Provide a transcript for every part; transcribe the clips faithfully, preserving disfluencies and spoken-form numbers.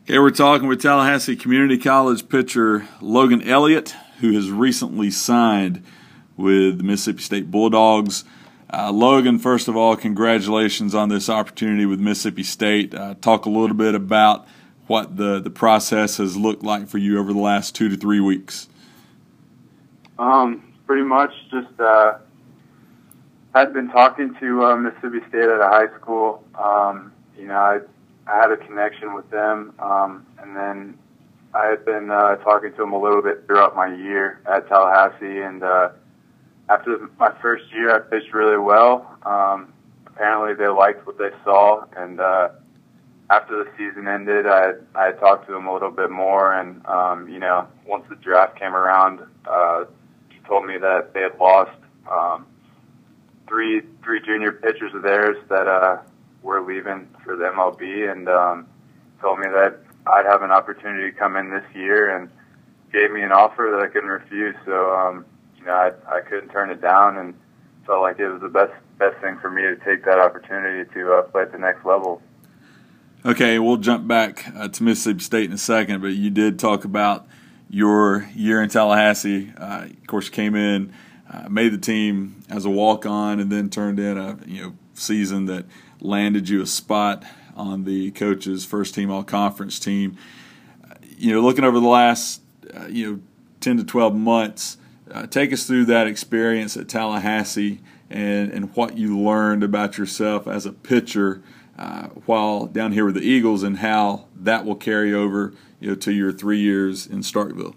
Okay, we're talking with Tallahassee Community College pitcher Logan Elliott, who has recently signed with the Mississippi State Bulldogs. Uh, Logan, first of all, congratulations on this opportunity with Mississippi State. Uh, talk a little bit about what the, the process has looked like for you over the last two to three weeks. Um, pretty much just uh, I'd been talking to uh, Mississippi State at a high school. Um, you know, I I had a connection with them, um, and then I had been uh, talking to them a little bit throughout my year at Tallahassee, and uh, after my first year, I pitched really well. Um, apparently, they liked what they saw, and uh, after the season ended, I had, I had talked to them a little bit more, and um, you know, once the draft came around, uh, he told me that they had lost um, three three junior pitchers of theirs that uh, were leaving for the M L B, and um, told me that I'd have an opportunity to come in this year, and gave me an offer that I couldn't refuse. So, um, you know, I, I couldn't turn it down, and felt like it was the best best thing for me to take that opportunity to uh, play at the next level. Okay, we'll jump back uh, to Mississippi State in a second, but you did talk about your year in Tallahassee. Uh, of course, you came in, uh, made the team as a walk-on, and then turned in a you know season that landed you a spot on the coach's first team all-conference team. Uh, you know, looking over the last uh, you know ten to twelve months, uh, take us through that experience at Tallahassee and and what you learned about yourself as a pitcher uh, while down here with the Eagles, and how that will carry over you know to your three years in Starkville.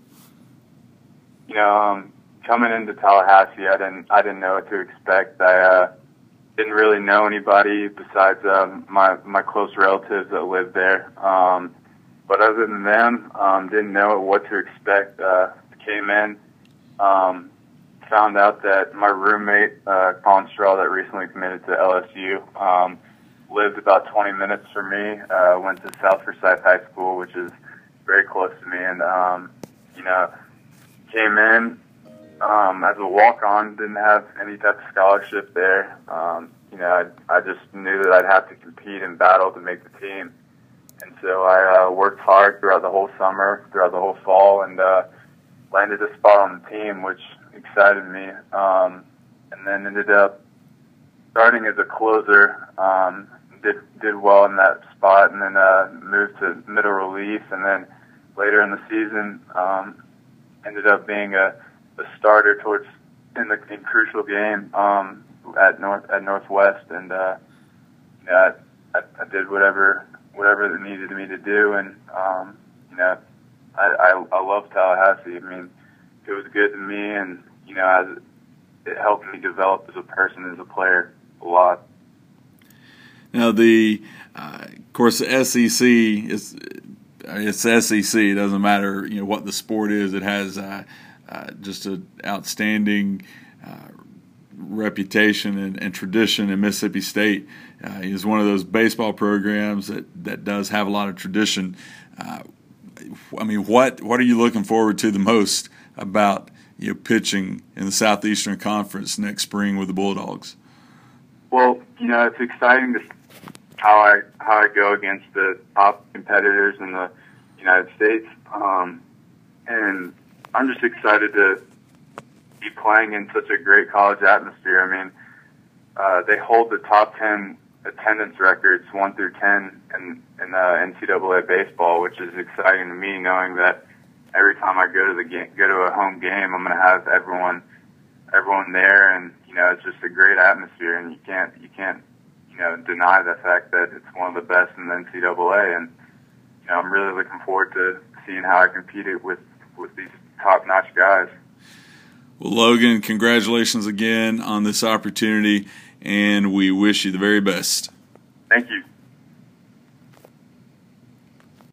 You know, um, coming into Tallahassee, I didn't I didn't know what to expect. I uh, didn't really know anybody besides um, my my close relatives that lived there. Um, but other than them, um, didn't know what to expect. Uh, came in, um, found out that my roommate, uh, Colin Straw, that recently committed to L S U, um, lived about twenty minutes from me. Uh, went to South Forsyth High School, which is very close to me, and um, you know, came in. Um, as a walk-on, didn't have any type of scholarship there. Um, you know, I, I just knew that I'd have to compete and battle to make the team. And so I uh, worked hard throughout the whole summer, throughout the whole fall, and uh, landed a spot on the team, which excited me. Um, and then ended up starting as a closer, um, did did well in that spot, and then uh, moved to middle relief. And then later in the season, um, ended up being a a starter towards in the in crucial game um, at North at Northwest, and uh, yeah, I, I did whatever whatever it needed me to do, and um, you know, I, I I love Tallahassee. I mean, it was good to me, and you know, as it helped me develop as a person, as a player, a lot. Now, the uh, of course the S E C is it's S E C. It doesn't matter you know what the sport is. It has uh, Uh, just an outstanding uh, reputation and, and tradition in Mississippi State. Uh, is one of those baseball programs that, that does have a lot of tradition. Uh, I mean, what what are you looking forward to the most about you know pitching in the Southeastern Conference next spring with the Bulldogs? Well, you know, it's exciting to how I how I go against the top competitors in the United States, um, and I'm just excited to be playing in such a great college atmosphere. I mean, uh, they hold the top ten attendance records, one through ten, in, in uh, N C double A baseball, which is exciting to me, knowing that every time I go to the game, go to a home game, I'm going to have everyone, everyone there, and you know, it's just a great atmosphere, and you can't, you can't, you know, deny the fact that it's one of the best in the N C double A, and you know, I'm really looking forward to seeing how I competed with with these top-notch guys. Well, Logan, congratulations again on this opportunity, and we wish you the very best. Thank you.